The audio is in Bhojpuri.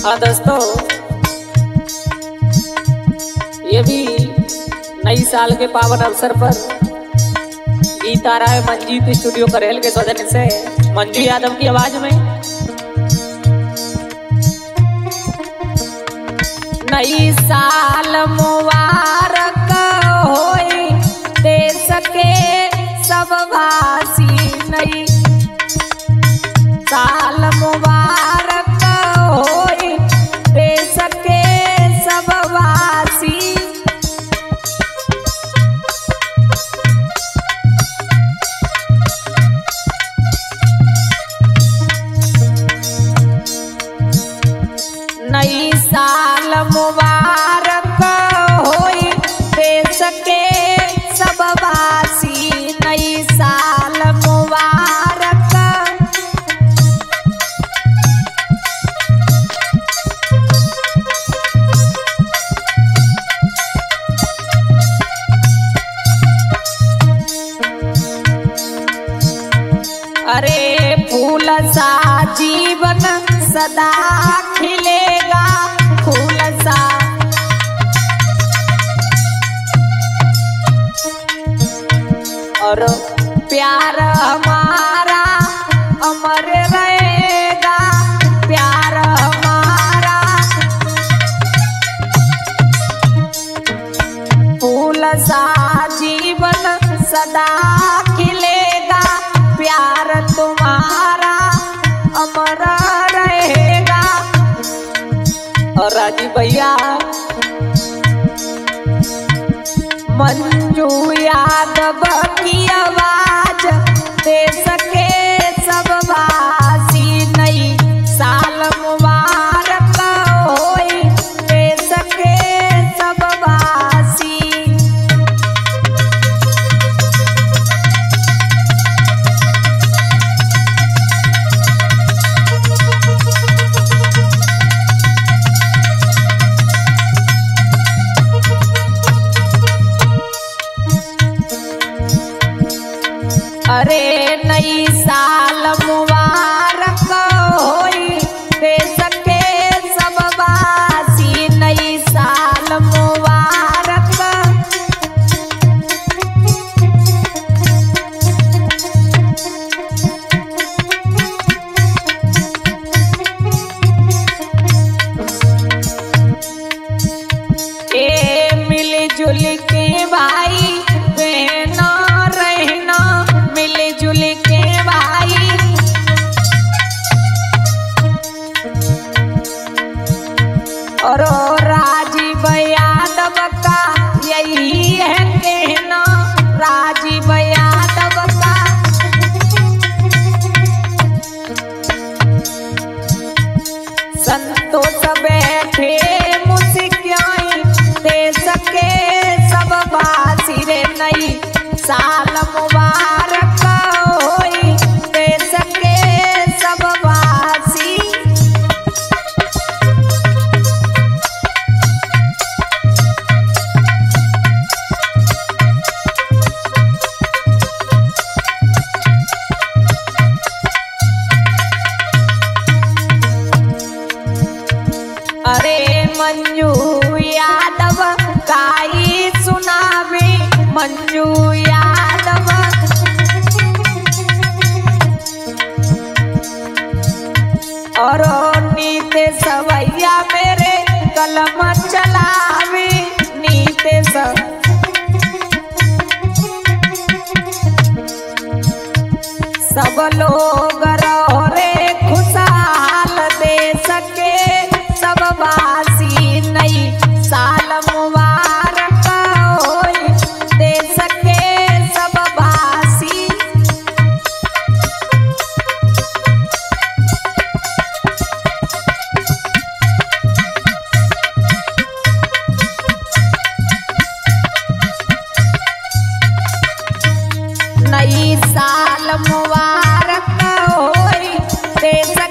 हाँ दोस्तों, ये भी नई साल के पावन अवसर पर गीत आ रहा है मंजीत स्टूडियो करेल के सौजन्य से मंजू यादव की आवाज में। नई साल मुबारक होई देश के सब वासी, नई साल मुबारक होई देश के सब वासी। नई साल मुबारक होई देश के सब वासी, नई साल मुबारक। अरे फूल सा जीवन सदा खिलेगा, फूल सा और प्यार हमारा अमर रहेगा, प्यार हमारा। फूल सा जीवन सदा खिलेगा, प्यार तुम्हारा अमर रहेगा। और राजी भैया मंजू यादव की आवाज देश के सब वासी, नई साल मुबारक होई देश के सब वासी। अरे नई साल मुबारक होई देश के सब वासी, नई साल मुबारक। ए मिली जुली के भाई बहना रहना, मिली जुली के भाई। और राजीव यादव का यही है कहना, राजीव यादव का। संतोष बैठे मुस्कियाई देश के सब वासी, रे नई साल मुबारक होई देश के सब वासी। अरे मंजू यादव काई सुनावे, मंजू यादव। और नीतेश भैया मेरे कलम चलावे, नीतेश। सब लोग रहो रे खुशहाल देश के सब वासी, नई साल मुबारक होई देश के सब वासी। नई साल मुबारक होई देश